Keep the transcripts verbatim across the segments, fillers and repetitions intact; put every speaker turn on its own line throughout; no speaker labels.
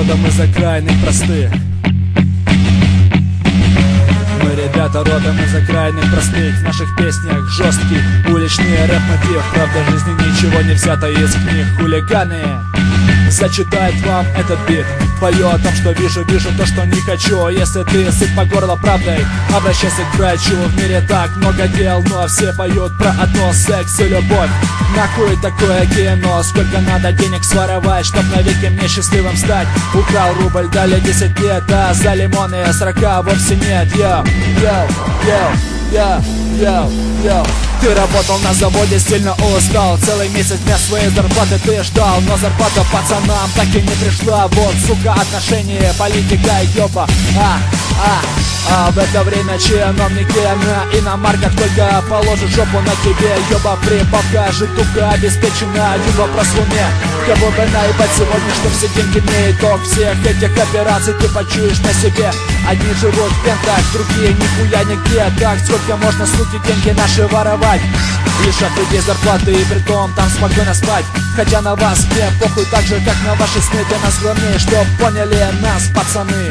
родом из окраинных простых. Мы, ребята, родом из окраинных простых. В наших песнях жесткий уличный рэп-мотив. Правда жизни ничего не взято из книг. Хулиганы зачитает вам этот бит. Пою о том, что вижу, вижу то, что не хочу. Если ты сыт по горло правдой, обращайся к врачу. В мире так много дел, но все поют про одно: секс и любовь. Нахуй такое кино? Сколько надо денег своровать, чтоб навеки мне счастливым стать? Украл рубль, дали десять лет, а за лимоны сорока вовсе нет. Йоу, йоу, йоу, йоу, йоу, йоу. Ты работал на заводе, сильно устал. Целый месяц дня своей зарплаты ты ждал, но зарплата пацанам так и не пришла. Вот, сука, отношения, политика, ёба. А, а, а в это время чиновники на иномарках только положат жопу на тебе. Ёба, прибавка, житука обеспечена. Один вопрос в уме: кого бы наебать сегодня, чтоб все деньги мне? Итог всех этих операций ты почуешь на себе. Одни живут в пентах, другие нихуя нигде. Так, сколько можно, суки, деньги наши воровать? Лишат людей зарплаты и притом там спокойно спать. Хотя на вас мне похуй, так же как на ваши сны. Для нас главнее, чтоб поняли нас, пацаны.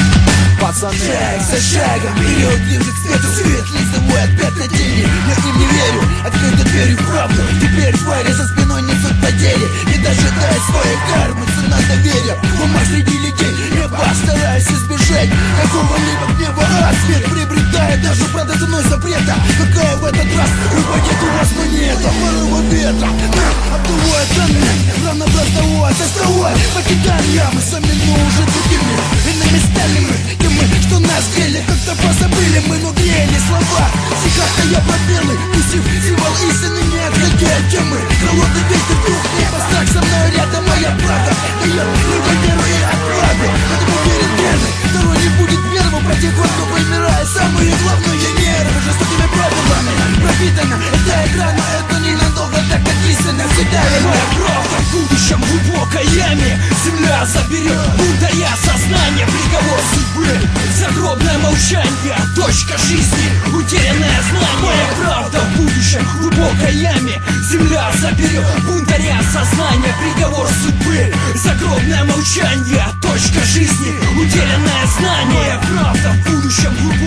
Пацаны.
Шаг за шагом вперед, ближе к свету. Свет лицевой опять на тени. Я к ним не верю, открытой дверью в правду. Теперь твари за спиной несут потери. Не дожидаясь своей кармы, цена доверия. В умах среди людей я постараюсь избежать какого-либо гнева. Свет приобретает даже правда ценой запрета. Какая в этот раз упадет у вас монета? Порыва ветра нам обдувает тоннель. Рано простовой, островой. Покидаем ямы сами, но уже другими. Иными стали мы, тем мы, что нас грели. Как-то позабыли мы, но грели слова. Сигарка я пробелый, висев символ истины, не отходя от темы. Холодный ветер, дух неба, страх со мной рядом. Моя правда дает людям веру и отправу. Поэтому верен верный, второй не будет первым. Против кто вымирает самые главные нервы. Жестокими правилами пропитана эта игра, но это ненадолго, так как истина всегда и моя правда.
В будущем глубокой яме земля заберет бунтаря сознание. Приговор судьбы, загробное молчание, точка жизни, утерянное знание. Моя правда в будущем глубокой яме земля заберет бунтаря сознание. Приговор судьбы, загробное молчание, точка жизни, утерянное знание. Моя правда в будущем глубокой